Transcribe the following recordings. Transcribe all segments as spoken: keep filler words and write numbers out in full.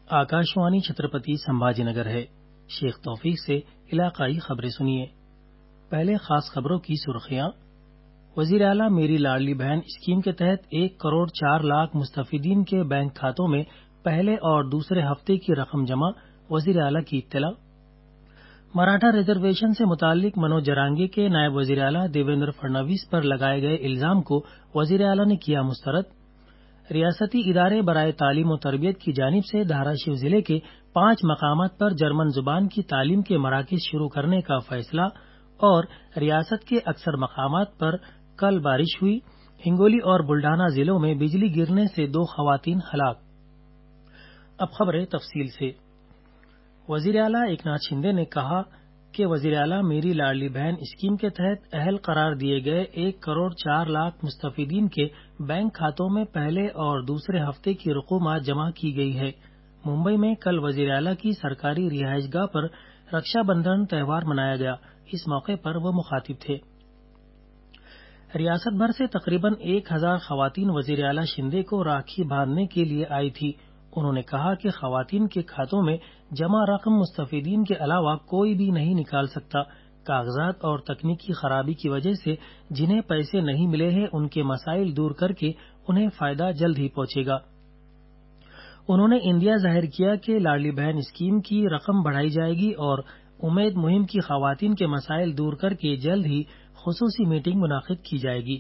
آکاشوانی چھترپتی سمبھاجی نگر ہے۔ شیخ توفیق سے علاقائی خبریں سنیے۔ پہلے خاص خبروں کی سرخیاں۔ وزیر اعلیٰ میری لاڈلی بہن اسکیم کے تحت ایک کروڑ چار لاکھ مستفیدین کے بینک کھاتوں میں پہلے اور دوسرے ہفتے کی رقم جمع، وزیر اعلیٰ کی اطلاع۔ مراٹھا ریزرویشن سے متعلق منوج جرانگے کے نائب وزیر اعلیٰ دیویندر فڈنویس پر لگائے گئے الزام کو وزیر اعلیٰ نے کیا مسترد۔ ریاستی ادارے برائے تعلیم و تربیت کی جانب سے دھاراشیو ضلع کے پانچ مقامات پر جرمن زبان کی تعلیم کے مراکز شروع کرنے کا فیصلہ اور ریاست کے اکثر مقامات پر کل بارش ہوئی۔ ہنگولی اور بلڈانا ضلعوں میں بجلی گرنے سے دو خواتین ہلاک۔ اب خبریں تفصیل سے۔ وزیر اعلیٰ ایکناتھ شندے نے کہا کہ وزیر اعلیٰ میری لاڈلی بہن اسکیم کے تحت اہل قرار دیے گئے ایک کروڑ چار لاکھ مستفیدین کے بینک کھاتوں میں پہلے اور دوسرے ہفتے کی رقومات جمع کی گئی ہے۔ ممبئی میں کل وزیر اعلیٰ کی سرکاری رہائش گاہ پر رکشا بندھن تہوار منایا گیا۔ اس موقع پر وہ مخاطب تھے۔ ریاست بھر سے تقریباً ایک ہزار خواتین وزیر اعلیٰ شندے کو راکھی باندھنے کے لیے آئی تھی۔ انہوں نے کہا کہ خواتین کے کھاتوں میں جمع رقم مستفیدین کے علاوہ کوئی بھی نہیں نکال سکتا۔ کاغذات اور تکنیکی خرابی کی وجہ سے جنہیں پیسے نہیں ملے ہیں ان کے مسائل دور کر کے انہیں فائدہ جلد ہی پہنچے گا۔ انہوں نے اندیا ظاہر کیا کہ لاڈلی بہن اسکیم کی رقم بڑھائی جائے گی اور امید مہم کی خواتین کے مسائل دور کر کے جلد ہی خصوصی میٹنگ منعقد کی جائے گی۔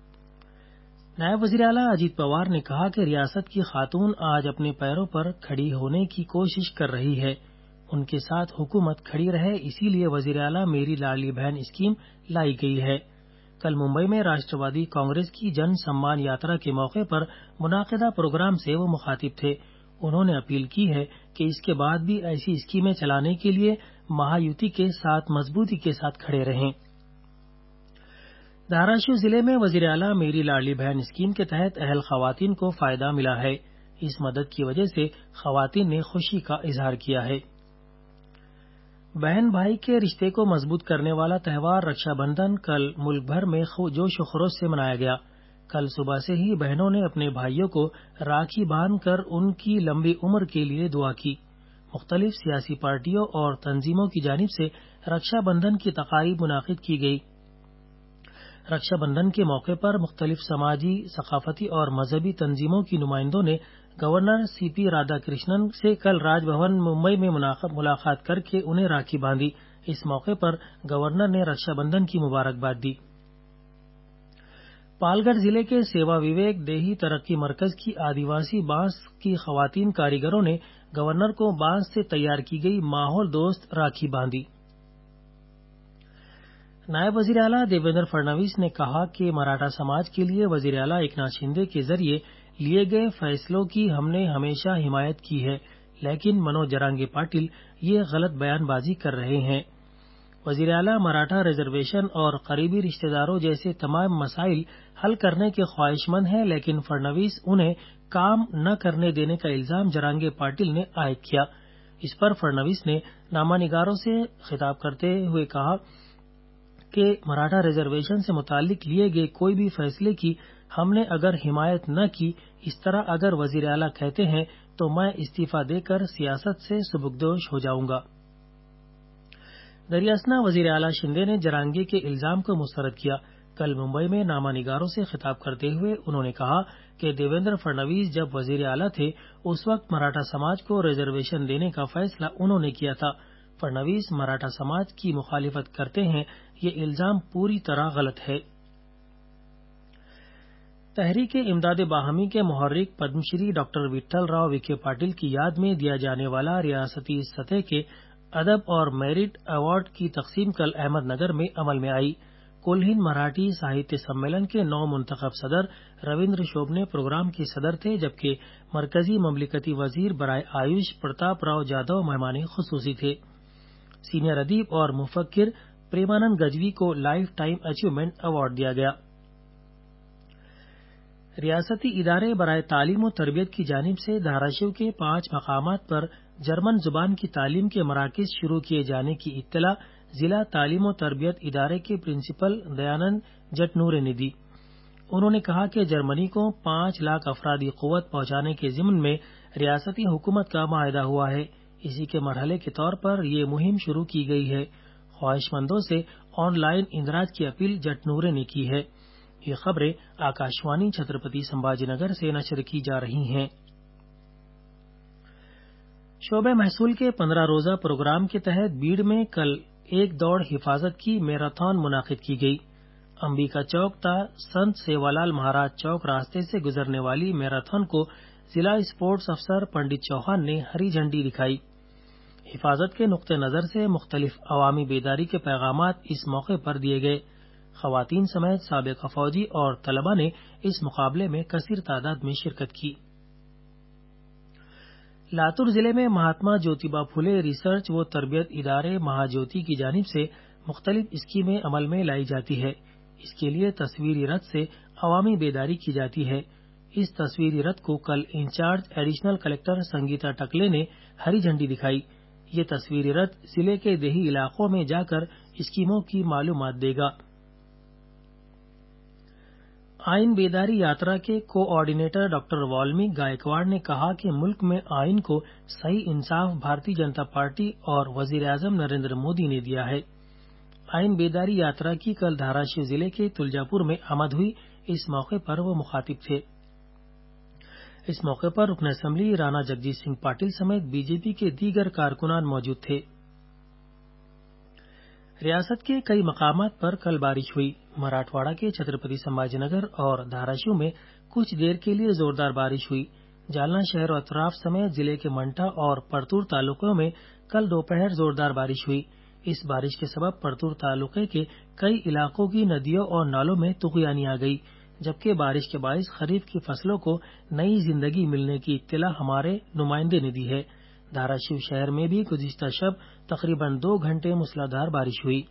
نائب وزیر اعلیٰ اجیت پوار نے کہا کہ ریاست کی خاتون آج اپنے پیروں پر کھڑی ہونے کی کوشش کر رہی ہے۔ ان کے ساتھ حکومت کھڑی رہے، اسی لیے وزیر اعلیٰ میری لاڈلی بہن اسکیم لائی گئی ہے۔ کل ممبئی میں راشٹر وادی کانگریس کی جن سمان یاترا کے موقع پر منعقدہ پروگرام سے وہ مخاطب تھے۔ انہوں نے اپیل کی ہے کہ اس کے بعد بھی ایسی اسکیمیں چلانے کے لیے مہایوتی کے ساتھ مضبوطی کے ساتھ کھڑے رہیں۔ دھاراشیو ضلع میں وزیر اعلیٰ میری لاڈلی بہن اسکیم کے تحت اہل خواتین کو فائدہ ملا ہے۔ اس مدد کی وجہ سے خواتین نے خوشی کا اظہار کیا ہے۔ بہن بھائی کے رشتے کو مضبوط کرنے والا تہوار رکشا بندھن کل ملک بھر میں جوش و خروش سے منایا گیا۔ کل صبح سے ہی بہنوں نے اپنے بھائیوں کو راکھی باندھ کر ان کی لمبی عمر کے لیے دعا کی۔ مختلف سیاسی پارٹیوں اور تنظیموں کی جانب سے رکشا بندھن کی تقاریب منعقد کی گئی۔ رکشا بندھن کے موقع پر مختلف سماجی، ثقافتی اور مذہبی تنظیموں کی نمائندوں نے governor C P Radhakrishnan سے کل راج بھون ممبئی میں ملاقات کر کے انہیں راکھی باندھی۔ اس موقع پر گورنر نے رکشا بندھن کی مبارکباد دی۔ پالگڑھ ضلع کے سیوا وویک دیہی ترقی مرکز کی آدیواسی بانس کی خواتین کاریگروں نے گورنر کو بانس سے تیار کی گئی ماحول دوست راکھی باندھی۔ نائب وزیر اعلیٰ دیویندر فڈنویس نے کہا کہ مراٹھا سماج کے لیے وزیر اعلیٰ ایکناتھ شندے کے ذریعے لیے گئے فیصلوں کی ہم نے ہمیشہ حمایت کی ہے، لیکن منوج جرانگے پاٹل یہ غلط بیان بازی کر رہے ہیں۔ وزیر اعلیٰ مراٹھا ریزرویشن اور قریبی رشتہ داروں جیسے تمام مسائل حل کرنے کے خواہش مند ہیں، لیکن فڈنویس انہیں کام نہ کرنے دینے کا الزام جرانگے پاٹل نے عائد کیا۔ اس پر فڈنویس نے نامہ نگاروں سے خطاب کرتے ہوئے کہا کہ مراٹھا ریزرویشن سے متعلق لیے گئے کوئی بھی فیصلے کی ہم نے اگر حمایت نہ کی، اس طرح اگر وزیر اعلیٰ کہتے ہیں تو میں استعفیٰ دے کر سیاست سے سبکدوش ہو جاؤں گا۔ دریاسنا وزیر اعلیٰ شندے نے جرانگے کے الزام کو مسترد کیا۔ کل ممبئی میں نامہ نگاروں سے خطاب کرتے ہوئے انہوں نے کہا کہ دیویندر فڈنویس جب وزیر اعلیٰ تھے اس وقت مراٹھا سماج کو ریزرویشن دینے کا فیصلہ انہوں نے کیا تھا۔ فڈنویس مراٹھا سماج کی مخالفت کرتے ہیں، یہ الزام پوری طرح غلط ہے۔ تحریک امداد باہمی کے محرک پدم شری ڈاکٹر وٹھل راؤ وکھے پاٹل کی یاد میں دیا جانے والا ریاستی سطح کے ادب اور میرٹ ایوارڈ کی تقسیم کل احمد نگر میں عمل میں آئی۔ کل ہند مراٹھی ساہتیہ سمیلن کے نو منتخب صدر رویندر شوبنے پروگرام کے صدر تھے، جبکہ مرکزی مملکتی وزیر برائے آیوش پرتاپ راؤ جادو مہمان خصوصی تھے۔ سینئر ادیب اور مفکر پریمانند گجوی کو لائف ٹائم اچیومنٹ ایوارڈ دیا گیا۔ ریاستی ادارے برائے تعلیم و تربیت کی جانب سے دھاراشیو کے پانچ مقامات پر جرمن زبان کی تعلیم کے مراکز شروع کیے جانے کی اطلاع ضلع تعلیم و تربیت ادارے کے پرنسپل دیانند جٹنورے نے دی۔ انہوں نے کہا کہ جرمنی کو پانچ لاکھ افرادی قوت پہنچانے کے ضمن میں ریاستی حکومت کا معاہدہ ہوا ہے۔ اسی کے مرحلے کے طور پر یہ مہم شروع کی گئی ہے۔ خواہش مندوں سے آن لائن اندراج کی اپیل جٹ نورے نے کی ہے۔ یہ خبریں آکاشوانی چھترپتی سمبھاجی نگر سے نشر کی جا رہی ہیں۔ شعبہ محصول کے پندرہ روزہ پروگرام کے تحت بیڑ میں کل ایک دوڑ حفاظت کی میراتھن منعقد کی گئی۔ امبیکا چوک تا سنت سیوا لال مہاراج چوک راستے سے گزرنے والی میراتھن کو ضلع اسپورٹس افسر پنڈت چوہان نے ہری جھنڈی دکھائی۔ حفاظت کے نقطہ نظر سے مختلف عوامی بیداری کے پیغامات اس موقع پر دیے گئے۔ خواتین سمیت سابقہ فوجی اور طلباء نے اس مقابلے میں کثیر تعداد میں شرکت کی۔ لاتور ضلع میں مہاتما جیوتبا پھولے ریسرچ و تربیت ادارے مہاجیوتی کی جانب سے مختلف اسکیمیں عمل میں لائی جاتی ہے۔ اس کے لیے تصویری رتھ سے عوامی بیداری کی جاتی ہے۔ اس تصویری رتھ کو کل in charge additional collector Sangeeta Takle نے ہری جھنڈی دکھائی۔ یہ تصویری رتھ ضلع کے دیہی علاقوں میں جا کر اسکیموں کی معلومات دے گا۔ آئین بیداری یاترا کے کوآرڈینیٹر ڈاکٹر والمیک گائیکواڑ نے کہا کہ ملک میں آئین کو صحیح انصاف بھارتی جنتا پارٹی اور وزیر اعظم نریندر مودی نے دیا ہے۔ آئین بیداری یاترا کی کل دھاراشیو ضلع کے تلجا پور میں آمد ہوئی۔ اس موقع پر وہ مخاطب تھے۔ اس موقع پر رکن اسمبلی رانا جگجیت سنگھ پاٹل سمیت بی جے پی کے دیگر کارکنان موجود تھے۔ ریاست کے کئی مقامات پر کل بارش ہوئی۔ مراٹھواڑہ کے چھترپتی سمبھاجی نگر اور دھاراشیو میں کچھ دیر کے لیے زوردار بارش ہوئی۔ جالنا شہر و اطراف سمیت ضلع کے منٹا اور پرتور تعلقوں میں کل دوپہر زوردار بارش ہوئی۔ اس بارش کے سبب پرتور تعلقے کے کئی علاقوں کی ندیوں اور نالوں میں طغیانی آ گئی، جبکہ بارش کے باعث خریف کی فصلوں کو نئی زندگی ملنے کی اطلاع ہمارے نمائندے نے دی ہے۔ دھاراشیو شہر میں بھی گزشتہ شب تقریباً دو گھنٹے موسلادھار بارش ہوئی۔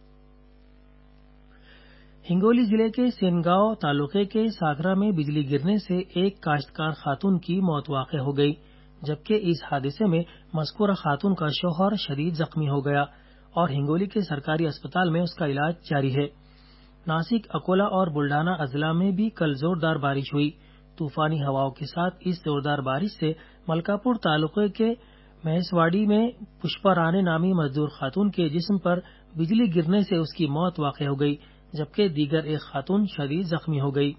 ہنگولی ضلع کے سینگاؤں تعلقے کے ساکرا میں بجلی گرنے سے ایک کاشتکار خاتون کی موت واقع ہو گئی، جبکہ اس حادثے میں مذکورہ خاتون کا شوہر شدید زخمی ہو گیا اور ہنگولی کے سرکاری اسپتال میں اس کا علاج جاری ہے۔ ناسک، اکولا اور بلڈانا اضلاع میں بھی کل زوردار بارش ہوئی۔ طوفانی ہواؤں کے ساتھ اس زوردار بارش سے ملکاپور تعلقے کے مہسواڑی میں پشپا رانے نامی مزدور خاتون کے جسم پر بجلی گرنے سے اس کی موت واقع ہو گئی، جبکہ دیگر ایک خاتون شدید زخمی ہو گئی۔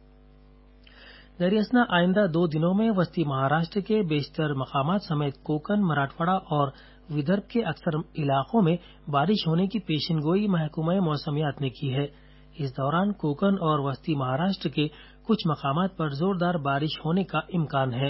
دریاسنا آئندہ دو دنوں میں وسطی مہاراشٹر کے بیشتر مقامات سمیت کوکن، مراٹھواڑہ اور ودربھ کے اکثر علاقوں میں بارش ہونے کی پیشن گوئی محکمہ موسمیات نے کی ہے۔ اس دوران کوکن اور وسطی مہاراشٹر کے کچھ مقامات پر زوردار بارش ہونے کا امکان ہے۔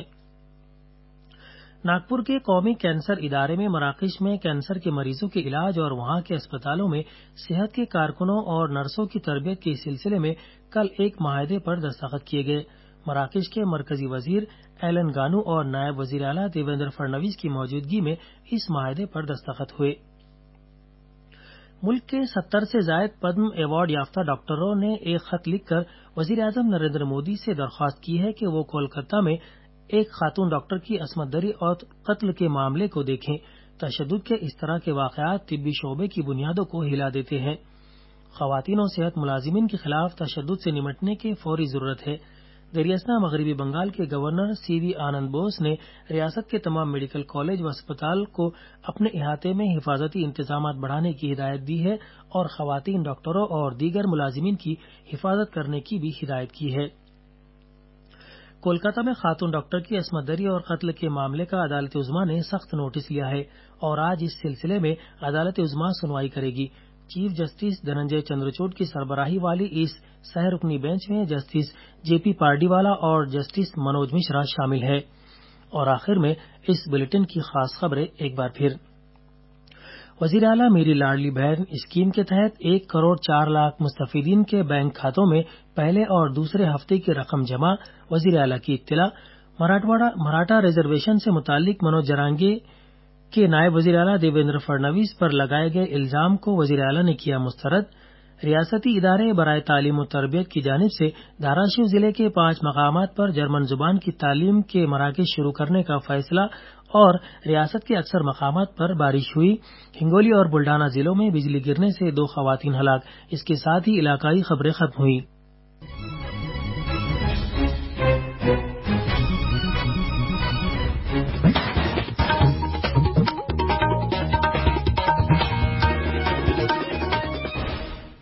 ناگپور کے قومی کینسر ادارے میں مراکش میں کینسر کے مریضوں کے علاج اور وہاں کے اسپتالوں میں صحت کے کارکنوں اور نرسوں کی تربیت کے سلسلے میں کل ایک معاہدے پر دستخط کیے گئے۔ مراکش کے مرکزی وزیر ایلن گانو اور نائب وزیر اعلیٰ دیویندر فڈنویس کی موجودگی میں اس معاہدے پر دستخط ہوئے۔ ملک کے ستر سے زائد پدم ایوارڈ یافتہ ڈاکٹروں نے ایک خط لکھ کر وزیر اعظم نریندر مودی سے درخواست کی ہے کہ وہ کولکتہ میں ایک خاتون ڈاکٹر کی عصمت دری اور قتل کے معاملے کو دیکھیں۔ تشدد کے اس طرح کے واقعات طبی شعبے کی بنیادوں کو ہلا دیتے ہیں۔ خواتین اور صحت ملازمین کے خلاف تشدد سے نمٹنے کی فوری ضرورت ہے۔ دریاسنا مغربی بنگال کے گورنر سی وی آنند بوس نے ریاست کے تمام میڈیکل کالج و اسپتال کو اپنے احاطے میں حفاظتی انتظامات بڑھانے کی ہدایت دی ہے اور خواتین ڈاکٹروں اور دیگر ملازمین کی حفاظت کرنے کی بھی ہدایت کی ہے۔ کولکاتہ میں خاتون ڈاکٹر کی عصمت دری اور قتل کے معاملے کا عدالت عظمیٰ نے سخت نوٹس لیا ہے اور آج اس سلسلے میں عدالت عظمیٰ سنوائی کرے گی۔ چیف جسٹس دھننجے چندرچوڑ کی سربراہی والی اس سہ رکنی بینچ میں جسٹس جے پی پارڈیوالا اور جسٹس منوج مشرا شامل ہے۔ اور آخر میں اس بلیٹن کی خاص خبریں ایک بار پھر۔ وزیر اعلیٰ میری لاڈلی بہن اسکیم کے تحت ایک کروڑ چار لاکھ مستفیدین کے بینک کھاتوں میں پہلے اور دوسرے ہفتے کی رقم جمع، وزیر اعلیٰ کی اطلاع۔ مراٹھواڑہ مراٹھا ریزرویشن سے متعلق منوج جرانگے کے نائب وزیر اعلیٰ دیویندر فڈنویس پر لگائے گئے الزام کو وزیر اعلیٰ نے کیا مسترد۔ ریاستی ادارے برائے تعلیم و تربیت کی جانب سے دھاراشیو ضلع کے پانچ مقامات پر جرمن زبان کی تعلیم کے مراکز شروع کرنے کا فیصلہ اور ریاست کے اکثر مقامات پر بارش ہوئی۔ ہنگولی اور بلڈانا ضلعوں میں بجلی گرنے سے دو خواتین ہلاک۔ اس کے ساتھ ہی علاقائی خبریں ختم ہوئی۔